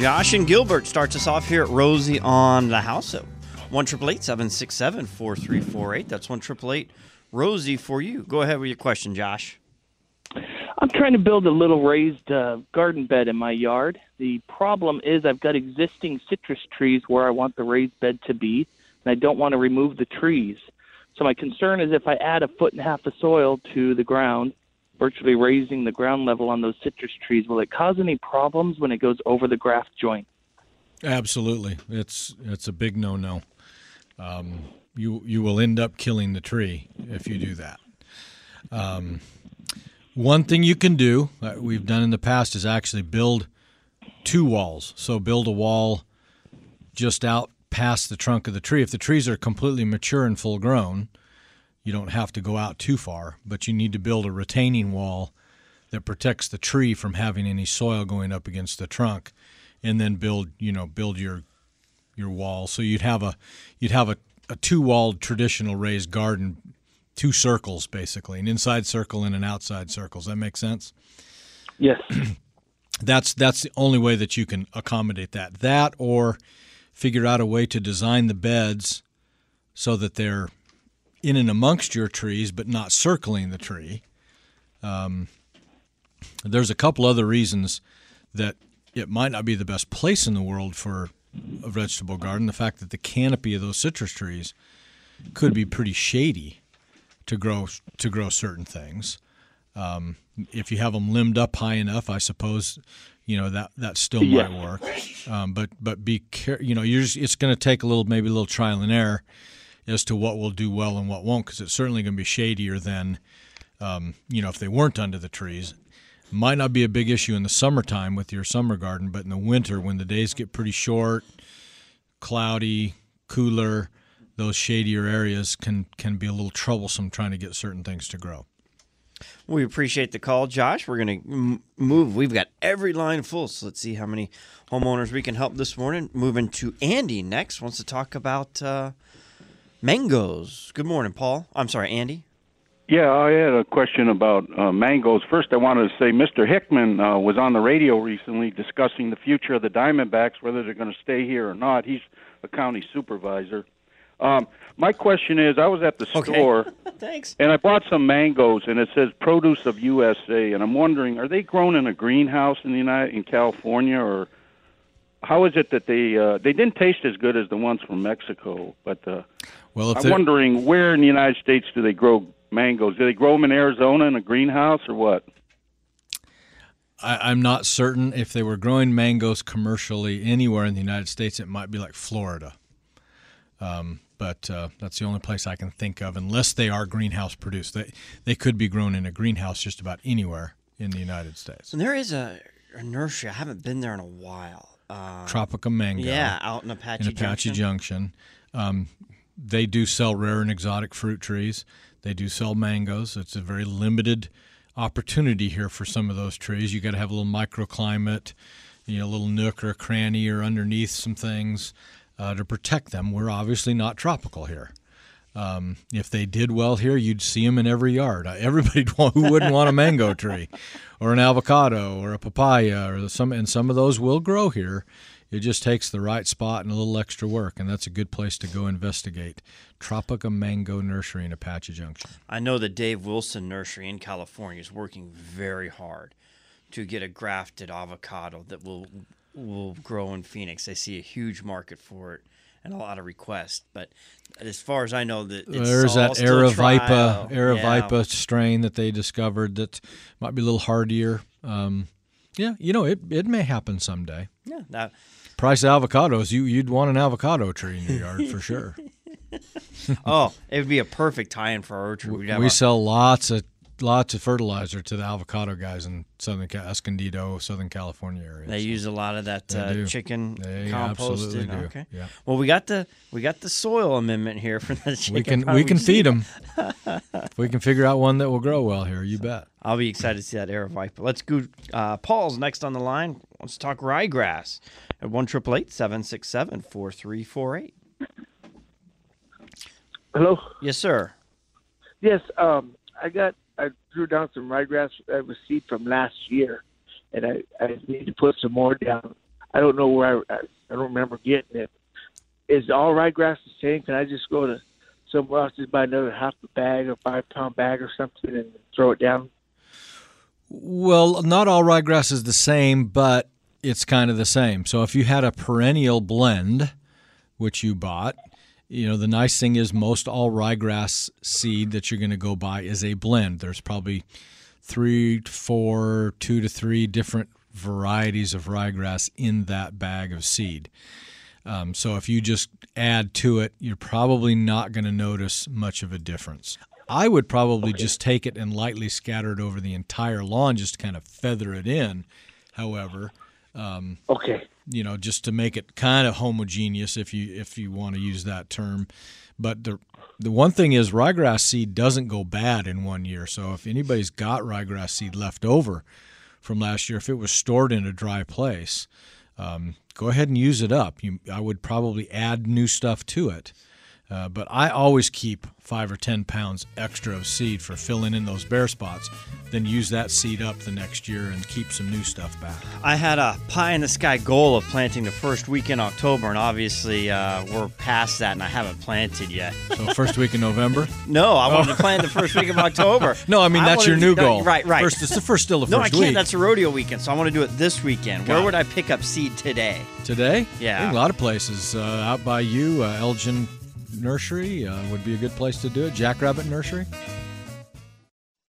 Josh and Gilbert starts us off here at Rosie on the house at 1-888-767-4348. That's 1-888-ROSIE for you. Go ahead with your question, Josh. I'm trying to build a little raised garden bed in my yard. The problem is I've got existing citrus trees where I want the raised bed to be, and I don't want to remove the trees. So my concern is if I add 1.5 feet of soil to the ground, virtually raising the ground level on those citrus trees, will it cause any problems when it goes over the graft joint? Absolutely. It's a big no-no. You will end up killing the tree if you do that. One thing you can do, we've done in the past, is actually build 2 walls. So build a wall just out past the trunk of the tree. If the trees are completely mature and full grown, you don't have to go out too far, but you need to build a retaining wall that protects the tree from having any soil going up against the trunk, and then build your wall. So you'd have a 2-walled traditional raised garden, 2 circles basically, an inside circle and an outside circle. Does that make sense? Yes. That's the only way that you can accommodate that. That, or figure out a way to design the beds so that they're in and amongst your trees but not circling the tree. There's a couple other reasons that it might not be the best place in the world for a vegetable garden. The fact that the canopy of those citrus trees could be pretty shady to grow certain things. If you have them limbed up high enough, I suppose, that still might work. But be careful. It's going to take maybe a little trial and error as to what will do well and what won't, because it's certainly going to be shadier than, if they weren't under the trees. Might not be a big issue in the summertime with your summer garden, but in the winter, when the days get pretty short, cloudy, cooler, those shadier areas can be a little troublesome trying to get certain things to grow. We appreciate the call, Josh. We're going to move. We've got every line full, so let's see how many homeowners we can help this morning. Moving to Andy next. Wants to talk about mangoes. Good morning, Paul. I'm sorry, Andy. Yeah, I had a question about mangoes. First, I wanted to say Mr. Hickman was on the radio recently discussing the future of the Diamondbacks, whether they're going to stay here or not. He's a county supervisor. My question is, I was at the store, Thanks. And I bought some mangoes, and it says Produce of USA, and I'm wondering, are they grown in a greenhouse in California, or how is it that they didn't taste as good as the ones from Mexico? But I'm wondering, where in the United States do they grow mangoes? Do they grow them in Arizona in a greenhouse, or what? I'm not certain. If they were growing mangoes commercially anywhere in the United States, it might be like Florida. But that's the only place I can think of, unless they are greenhouse produced. They could be grown in a greenhouse just about anywhere in the United States. And there is a nursery. I haven't been there in a while. Tropica Mango. Yeah, out in Apache Junction. They do sell rare and exotic fruit trees. They do sell mangoes. It's a very limited opportunity here for some of those trees. You got to have a little microclimate, a little nook or a cranny or underneath some things to protect them. We're obviously not tropical here. If they did well here, you'd see them in every yard. Everybody who wouldn't want a mango tree or an avocado or a papaya and some of those will grow here. It just takes the right spot and a little extra work, and that's a good place to go investigate. Tropica Mango Nursery in Apache Junction. I know the Dave Wilson Nursery in California is working very hard to get a grafted avocado that will grow in Phoenix. They see a huge market for it and a lot of requests. But as far as I know, there's that Aravipa strain that they discovered that might be a little hardier. It may happen someday. Yeah. Price of avocados, you'd want an avocado tree in your yard for sure. Oh, it would be a perfect tie-in for our orchard. We sell lots of fertilizer to the avocado guys in Escondido, Southern California area. They use a lot of that chicken compost. Absolutely do. Okay. Yeah. Well, we got the soil amendment here for the chicken. We can feed them. If we can figure out one that will grow well here, you bet. I'll be excited to see that Aravipa. Let's go. Paul's next on the line. Wants to talk ryegrass at 1-888-767-4348. Hello. Yes, sir. Yes. I drew down some ryegrass seed from last year, and I need to put some more down. I don't know where I don't remember getting it. Is all ryegrass the same? Can I just go to somewhere else, just buy another half a bag or 5-pound bag or something and throw it down? Well, not all ryegrass is the same, but it's kind of the same. So if you had a perennial blend, which you bought, the nice thing is most all ryegrass seed that you're going to go buy is a blend. There's probably 2 to 3 different varieties of ryegrass in that bag of seed. So if you just add to it, you're probably not going to notice much of a difference. I would probably just take it and lightly scatter it over the entire lawn, just to kind of feather it in. However, just to make it kind of homogeneous, if you want to use that term. But the one thing is, ryegrass seed doesn't go bad in 1 year. So if anybody's got ryegrass seed left over from last year, if it was stored in a dry place, go ahead and use it up. I would probably add new stuff to it. But I always keep 5 or 10 pounds extra of seed for filling in those bare spots, then use that seed up the next year and keep some new stuff back. I had a pie-in-the-sky goal of planting the first week in October, and obviously we're past that, and I haven't planted yet. So first week in November? No, I wanted to plant the first week of October. No, I mean, that's your new goal. Right. It's still the first week. No, I can't. That's a rodeo weekend, so I want to do it this weekend. Where would I pick up seed today? Today? Yeah. I think a lot of places. Out by you, Elgin Nursery would be a good place to do it. Jackrabbit Nursery.